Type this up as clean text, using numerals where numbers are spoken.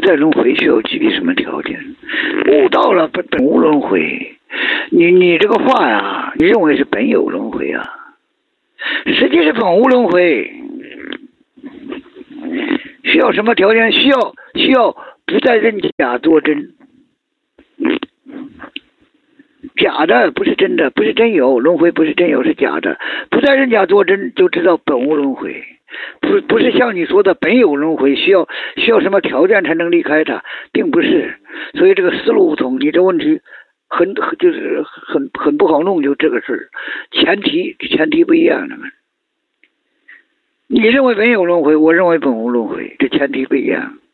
在轮回需要具备什么条件？悟到了本无轮回，你这个话呀，你认为是本有轮回啊？实际是本无轮回。需要什么条件？需要不再认假作真。假的不是真的，不是真有，轮回不是真有，是假的。不再认假作真，就知道本无轮回。不是像你说的本有轮回，需要什么条件才能离开它，并不是。所以这个思路不同，你这问题很不好弄，就这个事儿。前提不一样的嘛。你认为本有轮回，我认为本无轮回，这前提不一样。